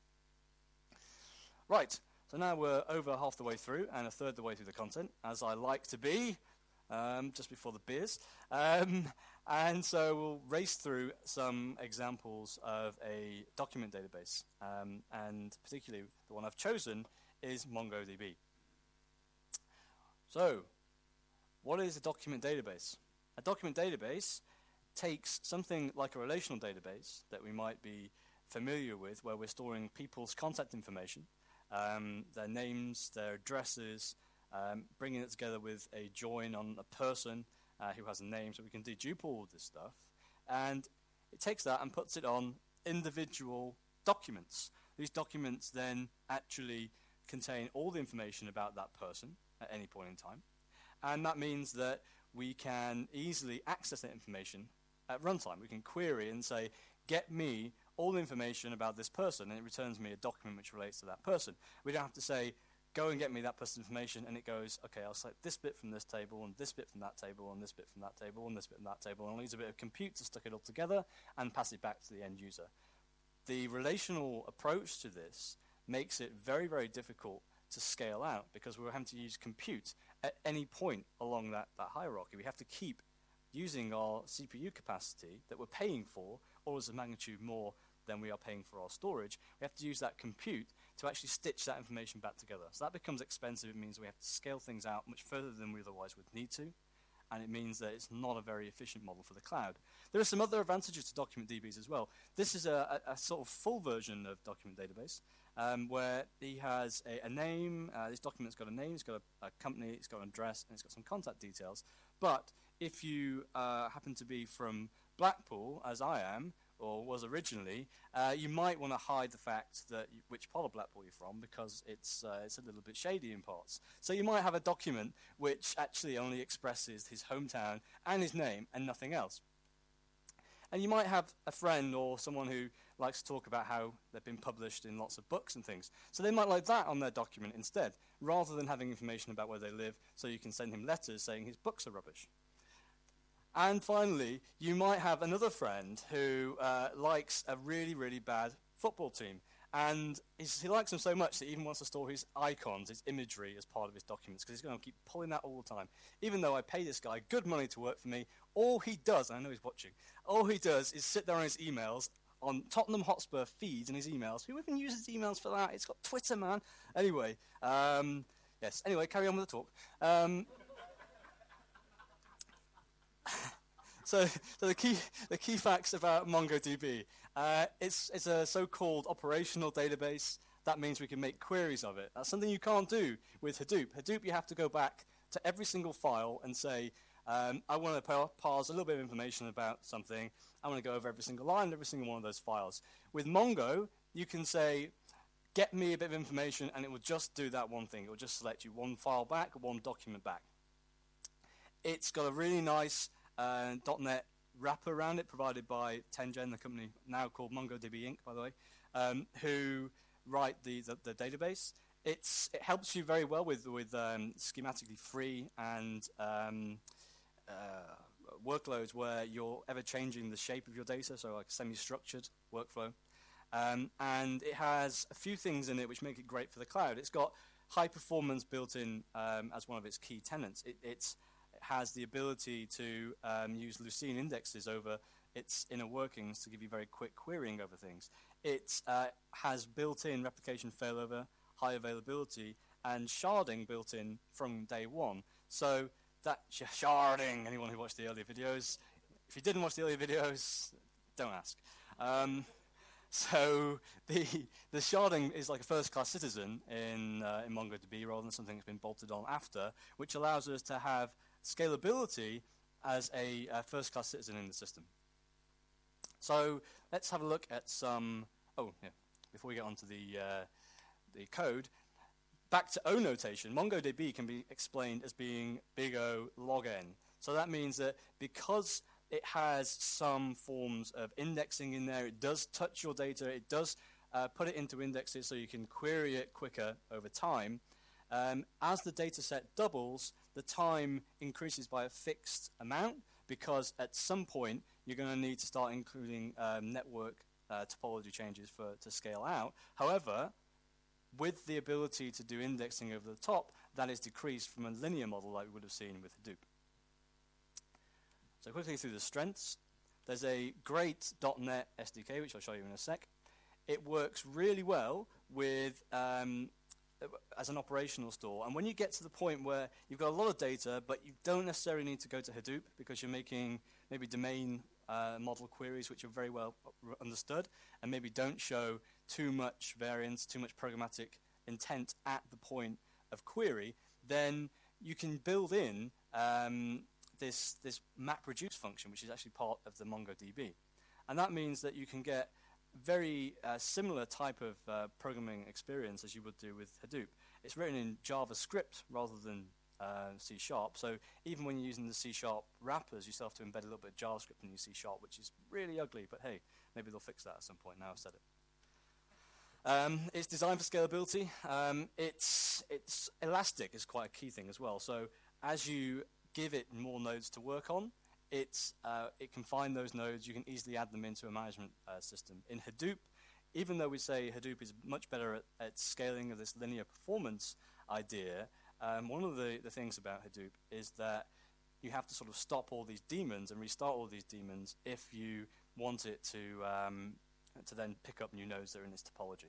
Right, so now we're over half the way through and a third the way through the content, as I like to be, um, just before the beers. Um, and so we'll race through some examples of a document database, um, and particularly the one I've chosen is MongoDB. So, what is a document database? A document database takes something like a relational database that we might be familiar with, where we're storing people's contact information, um, their names, their addresses, um, bringing it together with a join on a person uh, who has a name, so we can dedupe all of this stuff. And it takes that and puts it on individual documents. These documents then actually contain all the information about that person at any point in time. And that means that we can easily access that information at runtime. We can query and say, get me all the information about this person, and it returns me a document which relates to that person. We don't have to say, go and get me that person's information, and it goes, okay, I'll select this bit from this table, and this bit from that table, and this bit from that table, and this bit from that table, and I'll use a bit of compute to stick it all together and pass it back to the end user. The relational approach to this makes it very, very difficult to scale out, because we're having to use compute at any point along that, that hierarchy. We have to keep using our C P U capacity that we're paying for, orders of magnitude more than we are paying for our storage. We have to use that compute to actually stitch that information back together. So that becomes expensive. It means we have to scale things out much further than we otherwise would need to, and it means that it's not a very efficient model for the cloud. There are some other advantages to document D Bs as well. This is a, a, a sort of full version of document database, um, where he has a, a name. Uh, this document's got a name, it's got a, a company, it's got an address, and it's got some contact details. But if you uh, happen to be from Blackpool, as I am, or was originally, uh, you might want to hide the fact that you, which part of Blackpool you're from, because it's uh, it's a little bit shady in parts. So you might have a document which actually only expresses his hometown and his name and nothing else. And you might have a friend or someone who likes to talk about how they've been published in lots of books and things. So they might like that on their document instead, rather than having information about where they live, so you can send him letters saying his books are rubbish. And finally, you might have another friend who uh, likes a really, really bad football team. And he's, he likes them so much that he even wants to store his icons, his imagery, as part of his documents, because he's going to keep pulling that all the time. Even though I pay this guy good money to work for me, all he does, and I know he's watching, all he does is sit there on his emails, on Tottenham Hotspur feeds in his emails. Who even uses emails for that? It's got Twitter, man. Anyway, um, yes, anyway, carry on with the talk. Um, So, so the key the key facts about MongoDB. Uh, it's it's a so-called operational database. That means we can make queries of it. That's something you can't do with Hadoop. Hadoop, you have to go back to every single file and say, um, I want to parse a little bit of information about something. I want to go over every single line, every single one of those files. With Mongo, you can say, get me a bit of information, and it will just do that one thing. It will just select you one file back, one document back. It's got a really nice Uh, .NET wrapper around it, provided by Tengen, the company now called MongoDB Incorporated, by the way, um, who write the, the, the database. It's, it helps you very well with, with um, schematically free and um, uh, workloads where you're ever changing the shape of your data, so like semi-structured workflow. Um, and it has a few things in it which make it great for the cloud. It's got high performance built in um, as one of its key tenets. It, it's has the ability to um, use Lucene indexes over its inner workings to give you very quick querying over things. It uh, has built-in replication failover, high availability, and sharding built in from day one. So that sh sharding, anyone who watched the earlier videos, if you didn't watch the earlier videos, don't ask. Um, so the the sharding is like a first-class citizen in, uh, in MongoDB rather than something that's been bolted on after, which allows us to have scalability as a uh, first-class citizen in the system. So let's have a look at some, oh, yeah, before we get on to the, uh, the code, back to O notation. MongoDB can be explained as being big O log n. So that means that because it has some forms of indexing in there, it does touch your data, it does uh, put it into indexes so you can query it quicker over time. Um, as the data set doubles, the time increases by a fixed amount, because at some point you're going to need to start including um, network uh, topology changes for to scale out. However, with the ability to do indexing over the top, that is decreased from a linear model like we would have seen with Hadoop. So quickly through the strengths, there's a great dot net S D K, which I'll show you in a sec. It works really well with um, as an operational store. And when you get to the point where you've got a lot of data, but you don't necessarily need to go to Hadoop because you're making maybe domain uh, model queries which are very well understood and maybe don't show too much variance, too much programmatic intent at the point of query, then you can build in um, this, this map reduce function, which is actually part of the MongoDB. And that means that you can get very uh, similar type of uh, programming experience as you would do with Hadoop. It's written in JavaScript rather than uh, C Sharp, so even when you're using the C Sharp wrappers, you still have to embed a little bit of JavaScript in your C Sharp, which is really ugly, but hey, maybe they'll fix that at some point. Now I've said it. Um, it's designed for scalability. Um, it's, it's elastic is quite a key thing as well, so as you give it more nodes to work on, It's, uh, it can find those nodes. You can easily add them into a management uh, system. In Hadoop, even though we say Hadoop is much better at, at scaling of this linear performance idea, um, one of the, the things about Hadoop is that you have to sort of stop all these daemons and restart all these daemons if you want it to, um, to then pick up new nodes that are in this topology.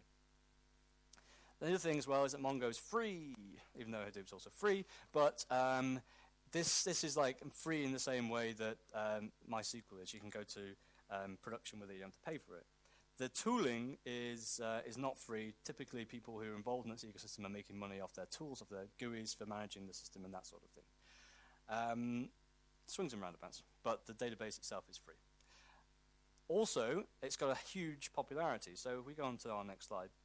The other thing as well is that Mongo is free, even though Hadoop's also free, but um, This this is like free in the same way that um, MySQL is. You can go to um, production with it, you don't have to pay for it. The tooling is uh, is not free. Typically, people who are involved in this ecosystem are making money off their tools, off their G U Is for managing the system and that sort of thing. Um, swings and roundabouts, but the database itself is free. Also, it's got a huge popularity. So if we go on to our next slide,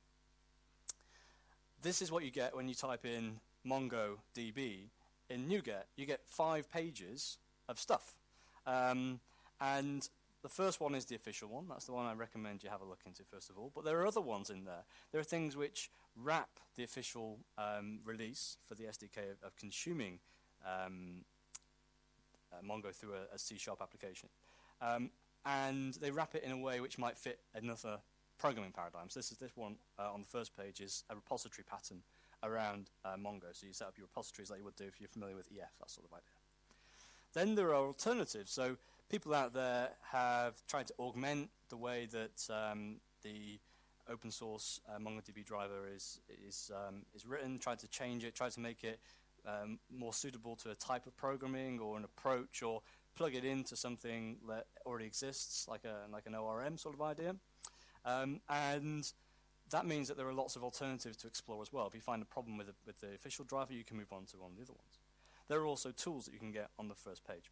this is what you get when you type in MongoDB. In NuGet, you get five pages of stuff. Um, and the first one is the official one. That's the one I recommend you have a look into, first of all. But there are other ones in there. There are things which wrap the official um, release for the S D K of, of consuming um, uh, Mongo through a, a C Sharp application. Um, and they wrap it in a way which might fit another programming paradigm. So this is this one uh, on the first page is a repository pattern around uh, Mongo. So you set up your repositories like you would do if you're familiar with E F, that sort of idea. Then there are alternatives. So people out there have tried to augment the way that um, the open source uh, MongoDB driver is, is, um, is written, tried to change it, tried to make it um, more suitable to a type of programming or an approach, or plug it into something that already exists, like, a, like an O R M sort of idea. Um, and that means that there are lots of alternatives to explore as well. If you find a problem with the, with the official driver, you can move on to one of the other ones. There are also tools that you can get on the first page.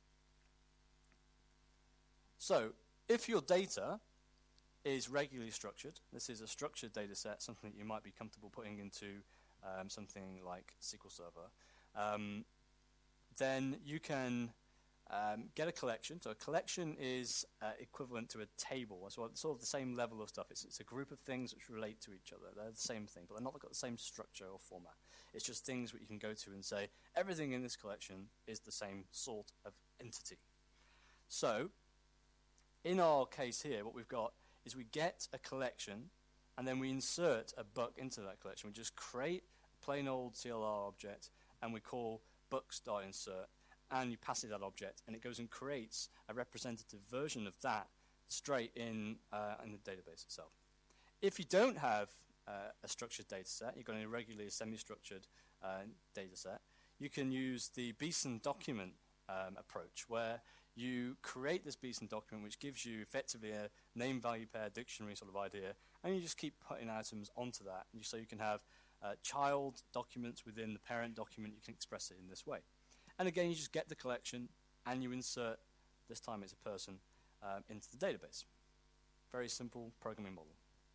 So, if your data is regularly structured, this is a structured data set, something that you might be comfortable putting into um, something like S Q L Server, um, then you can Um, get a collection. So a collection is uh, equivalent to a table. So it's sort of the same level of stuff. It's, it's a group of things which relate to each other. They're the same thing, but they're not got the same structure or format. It's just things that you can go to and say, everything in this collection is the same sort of entity. So in our case here, what we've got is we get a collection, and then we insert a buck into that collection. We just create a plain old C L R object, and we call bucks.insert. And you pass it that object, and it goes and creates a representative version of that straight in, uh, in the database itself. If you don't have uh, a structured data set, you've got an irregularly semi-structured uh, data set, you can use the Beeson document um, approach, where you create this Beeson document which gives you effectively a name-value pair dictionary sort of idea, and you just keep putting items onto that. And you, so you can have uh, child documents within the parent document. You can express it in this way. And again, you just get the collection, and you insert, this time it's a person, um, into the database. Very simple programming model.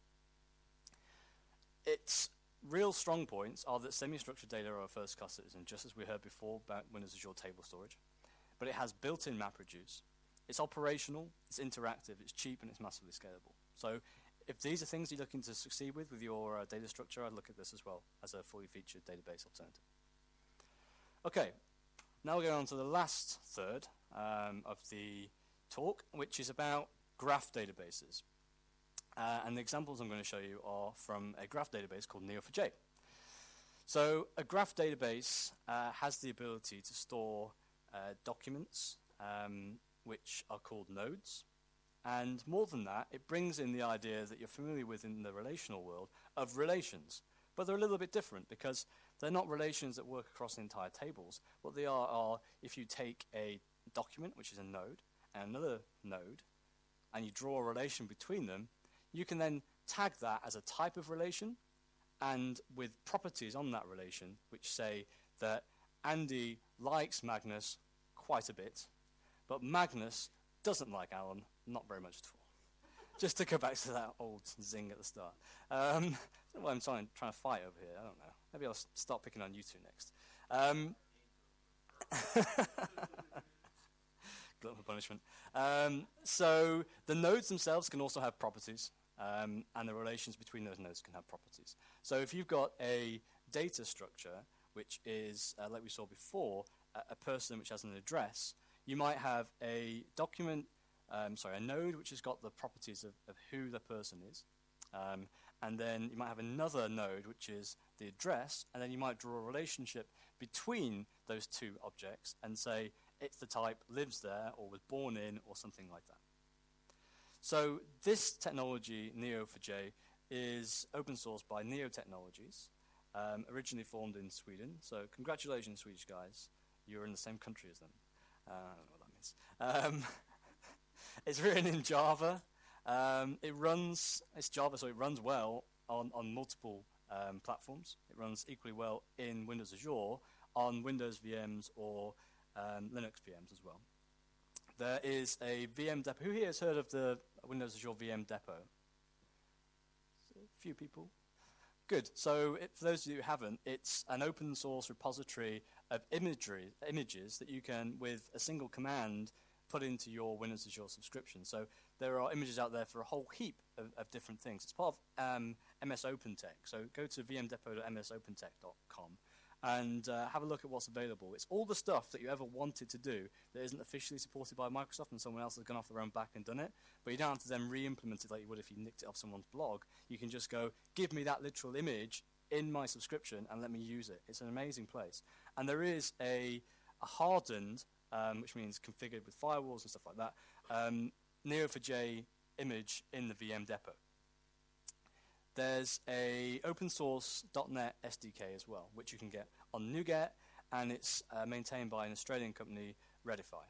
Its real strong points are that semi-structured data are a first-class citizen, just as we heard before about Windows Azure table storage. but it has built-in MapReduce. It's operational, it's interactive, it's cheap, and it's massively scalable. So if these are things you're looking to succeed with with your uh, data structure, I'd look at this as well as a fully featured database alternative. Okay, now we're going on to the last third um, of the talk, which is about graph databases. Uh, and the examples I'm going to show you are from a graph database called N E O four j. So a graph database uh, has the ability to store uh, documents, um, which are called nodes. And more than that, it brings in the idea that you're familiar with in the relational world of relations. But they're a little bit different because they're not relations that work across entire tables. What they are are if you take a document, which is a node, and another node, and you draw a relation between them, you can then tag that as a type of relation and with properties on that relation, which say that Andy likes Magnus quite a bit, but Magnus doesn't like Alan, not very much at all. Just to go back to that old zing at the start. Um, I don't know why I'm trying, trying to fight over here, I don't know. Maybe I'll s start picking on you two next. Um, glutton for punishment. Um, so the nodes themselves can also have properties, um, and the relations between those nodes can have properties. So if you've got a data structure, which is, uh, like we saw before, a, a person which has an address, you might have a document, um, sorry, a node which has got the properties of, of who the person is, um, and then you might have another node which is the address, and then you might draw a relationship between those two objects and say it's the type, lives there, or was born in, or something like that. So this technology, N E O four j, is open sourced by Neo Technologies, um, originally formed in Sweden. So congratulations, Swedish guys. You're in the same country as them. Uh, I don't know what that means. Um, it's written in Java. Um, it runs, it's Java, so it runs well on, on multiple um, platforms. It runs equally well in Windows Azure, on Windows V Ms, or um, Linux V Ms as well. There is a V M depot. Who here has heard of the Windows Azure V M depot? A few people. Good. So it, for those of you who haven't, it's an open source repository of imagery, images that you can, with a single command, put into your Windows Azure subscription. So there are images out there for a whole heap of, of different things. It's part of um, M S OpenText. So go to v m depot dot m s opentext dot com and uh, have a look at what's available. It's all the stuff that you ever wanted to do that isn't officially supported by Microsoft and someone else has gone off their own back and done it, but you don't have to then re-implement it like you would if you nicked it off someone's blog. You can just go, give me that literal image in my subscription and let me use it. It's an amazing place. And there is a, a hardened, um, which means configured with firewalls and stuff like that, um, N E O four j image in the V M depot. There's a open source dot net S D K as well, which you can get on NuGet, and it's uh, maintained by an Australian company, Redify.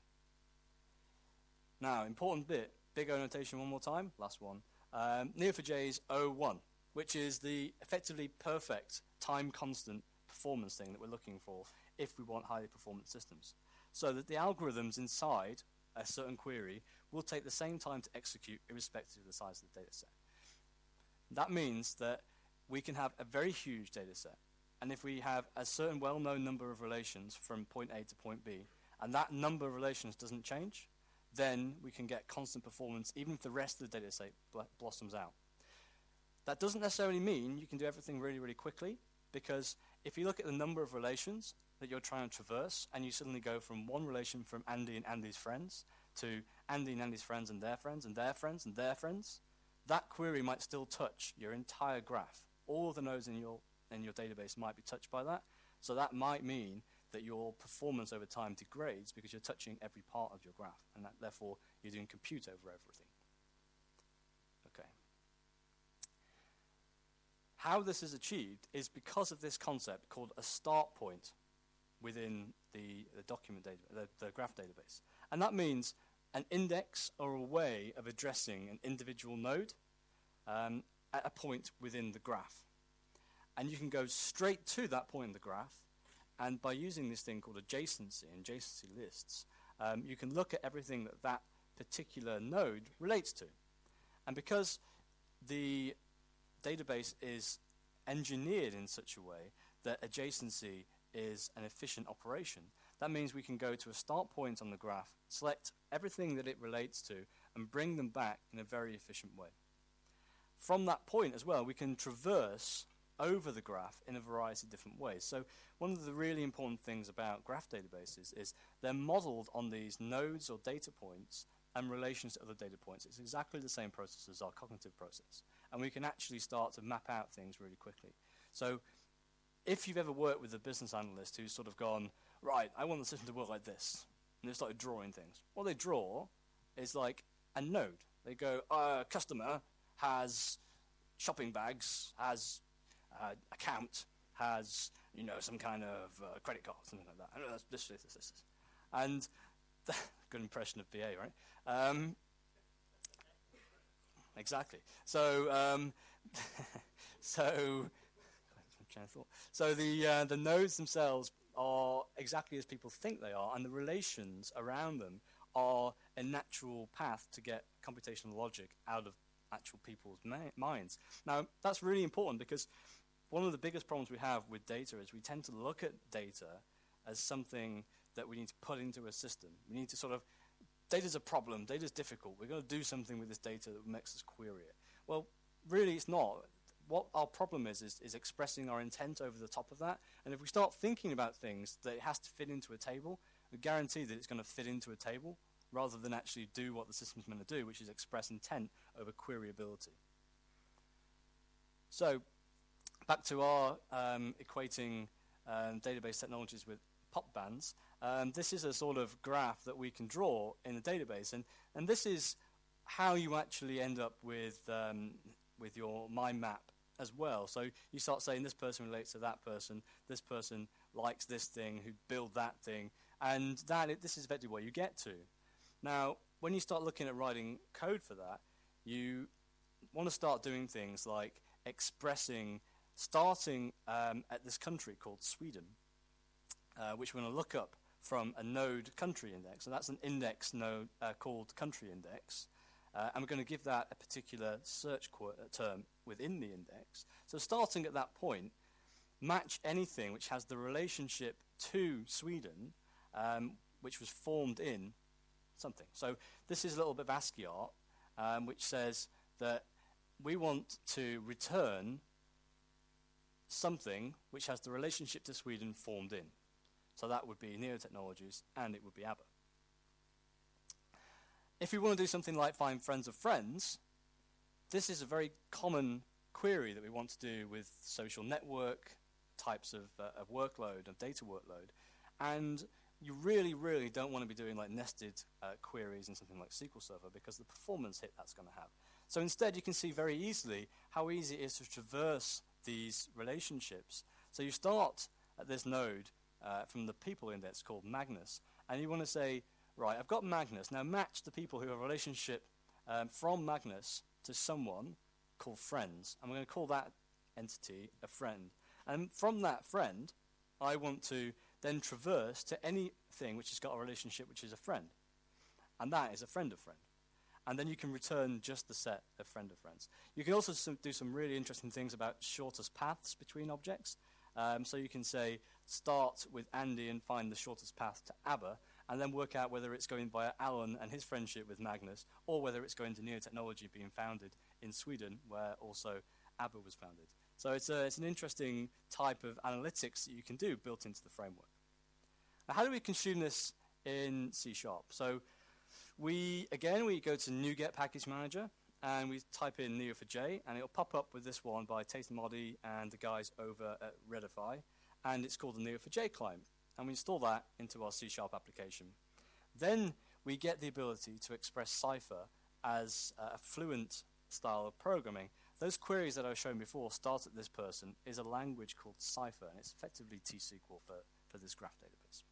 Now, important bit, big O notation one more time, last one. Um, N E O four j is O one, which is the effectively perfect time constant performance thing that we're looking for if we want highly performant systems. So that the algorithms inside a certain query will take the same time to execute irrespective of the size of the data set. That means that we can have a very huge data set, and if we have a certain well-known number of relations from point A to point B, and that number of relations doesn't change, then we can get constant performance even if the rest of the data set bl blossoms out. That doesn't necessarily mean you can do everything really, really quickly, because if you look at the number of relations that you're trying to traverse, and you suddenly go from one relation from Andy and Andy's friends to Andy and Andy's friends and their friends and their friends and their friends, that query might still touch your entire graph. All of the nodes in your, in your database might be touched by that, so that might mean that your performance over time degrades because you're touching every part of your graph, and that, therefore you're doing compute over everything. Okay. How this is achieved is because of this concept called a start point within the, the document data, the, the graph database. And that means an index or a way of addressing an individual node um, at a point within the graph. And you can go straight to that point in the graph, and by using this thing called adjacency and adjacency lists, um, you can look at everything that that particular node relates to. And because the database is engineered in such a way that adjacency is an efficient operation, That means we can go to a start point on the graph, select everything that it relates to, and bring them back in a very efficient way. From that point as well, we can traverse over the graph in a variety of different ways. So one of the really important things about graph databases is they're modeled on these nodes or data points and relations to other data points. It's exactly the same process as our cognitive process. And we can actually start to map out things really quickly. So if you've ever worked with a business analyst who's sort of gone, right, I want the system to work like this, and they started drawing things. What they draw is like a node. They go, uh, customer has shopping bags, has uh, account, has, you know, some kind of uh, credit card, something like that. I don't know, that's this, this, this, this. And good impression of B A, right? Um, exactly. So, um, so, so the uh, the nodes themselves are exactly as people think they are, and the relations around them are a natural path to get computational logic out of actual people's ma- minds. Now, that's really important because one of the biggest problems we have with data is we tend to look at data as something that we need to put into a system. We need to sort of, data's a problem, data's difficult, we're going to do something with this data that makes us query it. Well, really it's not. What our problem is, is is expressing our intent over the top of that, and if we start thinking about things that it has to fit into a table, we guarantee that it's going to fit into a table rather than actually do what the system's meant to do, which is express intent over queryability. So, back to our um, equating um, database technologies with pop bands. Um, this is a sort of graph that we can draw in a database, and, and this is how you actually end up with, um, with your mind map as well. So you start saying this person relates to that person, this person likes this thing, who build that thing, and that it, this is effectively where you get to. Now, when you start looking at writing code for that, you want to start doing things like expressing, starting um, at this country called Sweden, uh, which we're going to look up from a node country index. And that's an index node uh, called country index. Uh, and we're going to give that a particular search qu- term within the index. So starting at that point, match anything which has the relationship to Sweden, um, which was formed in something. So this is a little bit of ASCII art, um, which says that we want to return something which has the relationship to Sweden formed in. So that would be Neo Technologies, and it would be ABBA. If we want to do something like find friends of friends, this is a very common query that we want to do with social network types of, uh, of workload, of data workload. And you really, really don't want to be doing like nested uh, queries in something like S Q L Server because the performance hit that's going to have. So instead, you can see very easily how easy it is to traverse these relationships. So you start at this node uh, from the people index called Magnus, and you want to say, right, I've got Magnus. Now match the people who have a relationship um, from Magnus to someone called friends. I'm going to call that entity a friend. And from that friend, I want to then traverse to anything which has got a relationship which is a friend. And that is a friend of friend. And then you can return just the set of friend of friends. You can also some, do some really interesting things about shortest paths between objects. Um, so you can say, start with Andy and find the shortest path to ABBA, and then work out whether it's going via Alan and his friendship with Magnus, or whether it's going to Neo Technology being founded in Sweden, where also ABBA was founded. So it's, a, it's an interesting type of analytics that you can do built into the framework. Now, how do we consume this in C Sharp? So we, again, we go to NuGet Package Manager, and we type in Neo four j, and it'll pop up with this one by Tatum Modi and the guys over at Redify, and it's called the Neo four j client. And we install that into our C Sharp application. Then we get the ability to express Cypher as a fluent style of programming. Those queries that I was showing before, start at this person, is a language called Cypher, and it's effectively T S Q L for, for this graph database.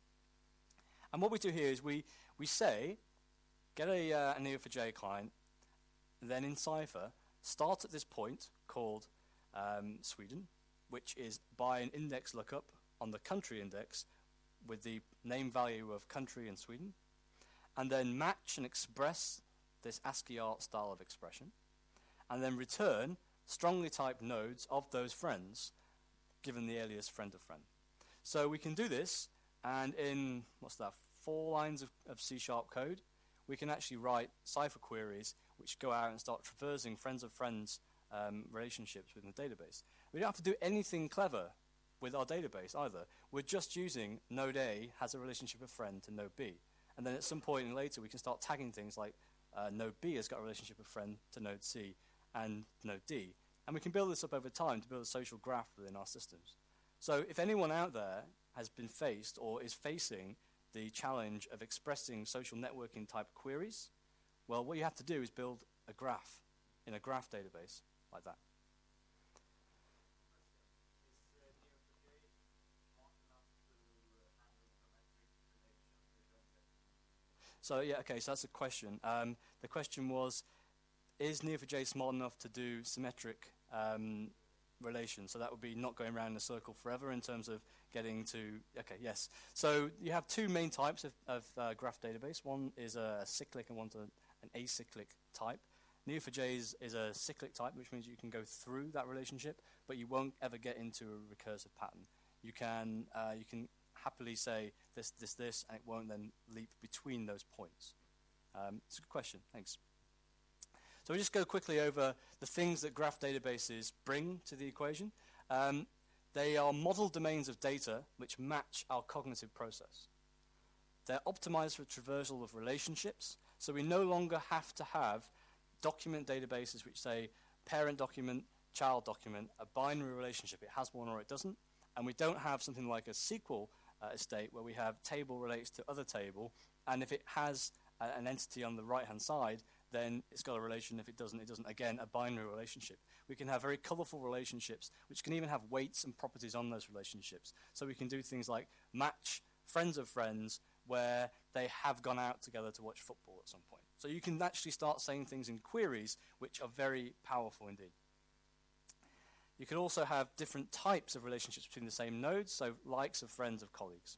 And what we do here is we, we say, get a, uh, a Neo four j client, then in Cypher, start at this point called um, Sweden, which is by an index lookup on the country index with the name value of country in Sweden, and then match and express this ASCII art style of expression, and then return strongly typed nodes of those friends, given the alias friend of friend. So we can do this And in, what's that, four lines of, of C-sharp code, we can actually write cipher queries which go out and start traversing friends of friends um, relationships within the database. We don't have to do anything clever with our database either. We're just using node A has a relationship of friend to node B. And then at some point later, we can start tagging things like uh, node B has got a relationship of friend to node C and node D. And we can build this up over time to build a social graph within our systems. So if anyone out there has been faced or is facing the challenge of expressing social networking type queries, well, what you have to do is build a graph in a graph database like that. So yeah, okay, so that's a question. Um, the question was, is N E O four j smart enough to do symmetric um, relations? So that would be not going around in a circle forever in terms of getting to, okay, yes. So you have two main types of, of uh, graph database. One is a cyclic and one's a, an acyclic type. N E O four j is, is a cyclic type, which means you can go through that relationship, but you won't ever get into a recursive pattern. You can, uh, you can happily say this, this, this, and it won't then leap between those points. Um, it's a good question, thanks. So we'll just go quickly over the things that graph databases bring to the equation. Um, they are model domains of data which match our cognitive process. They're optimized for traversal of relationships, so we no longer have to have document databases which say parent document, child document, a binary relationship. It has one or it doesn't. And we don't have something like a S Q L uh, estate where we have table relates to other table, and if it has uh, an entity on the right-hand side, then it's got a relation. If it doesn't, it doesn't. Again, a binary relationship. We can have very colorful relationships, which can even have weights and properties on those relationships. So we can do things like match friends of friends where they have gone out together to watch football at some point. So you can actually start saying things in queries which are very powerful indeed. You can also have different types of relationships between the same nodes, so likes of friends of colleagues.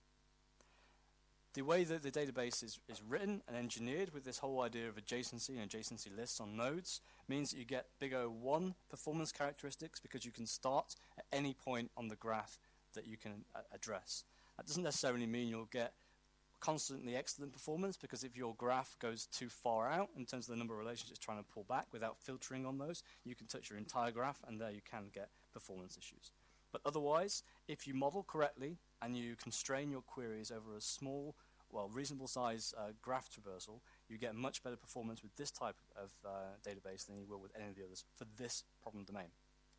The way that the database is, is written and engineered with this whole idea of adjacency and adjacency lists on nodes means that you get big O one performance characteristics because you can start at any point on the graph that you can uh, address. That doesn't necessarily mean you'll get constantly excellent performance, because if your graph goes too far out in terms of the number of relationships trying to pull back without filtering on those, you can touch your entire graph and there you can get performance issues. But otherwise, if you model correctly and you constrain your queries over a small, well, reasonable size uh, graph traversal, you get much better performance with this type of uh, database than you will with any of the others for this problem domain.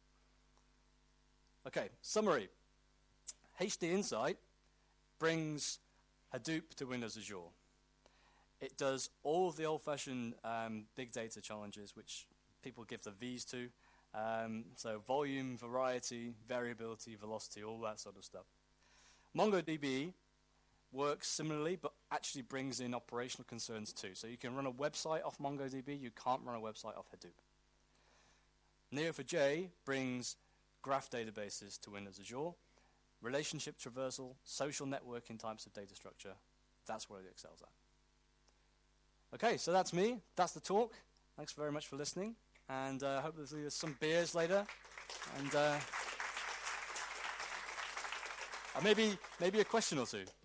Okay, summary. H D Insight brings Hadoop to Windows Azure. It does all of the old-fashioned um, big data challenges which people give the V's to. Um, so volume, variety, variability, velocity, all that sort of stuff. MongoDB works similarly, but actually brings in operational concerns too. So you can run a website off MongoDB, you can't run a website off Hadoop. N E O four j brings graph databases to Windows Azure. Relationship traversal, social networking types of data structure, that's where it excels at. Okay, so that's me. That's the talk. Thanks very much for listening. And I uh, hope there's some beers later. And uh, maybe, maybe a question or two.